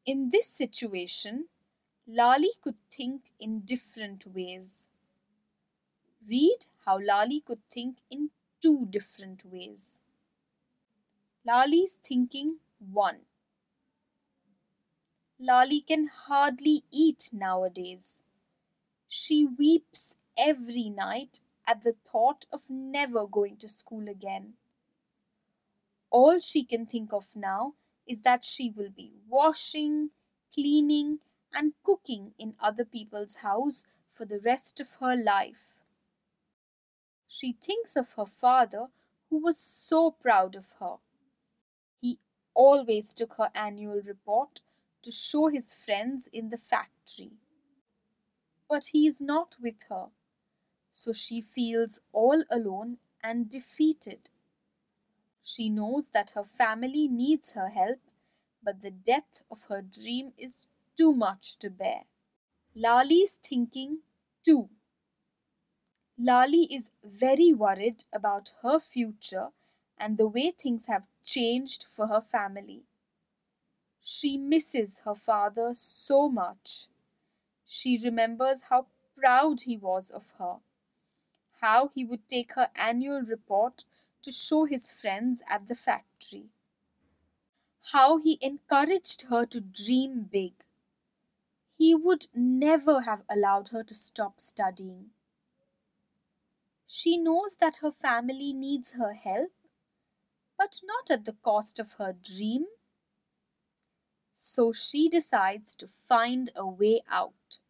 In this situation, Lali could think in different ways. Read how Lali could think in two different ways. Lali's thinking 1. Lali can hardly eat nowadays. She weeps every night at the thought of never going to school again. All she can think of now is that she will be washing, cleaning, and cooking in other people's house for the rest of her life. She thinks of her father, who was so proud of her. He always took her annual report to show his friends in the factory. But he is not with her, so she feels all alone and defeated. She knows that her family needs her help, but the death of her dream is too much to bear. Lali's thinking too. Lali is very worried about her future and the way things have changed for her family. She misses her father so much. She remembers how proud he was of her, how he would take her annual report to show his friends at the factory, how he encouraged her to dream big. He would never have allowed her to stop studying. She knows that her family needs her help, but not at the cost of her dream. So she decides to find a way out.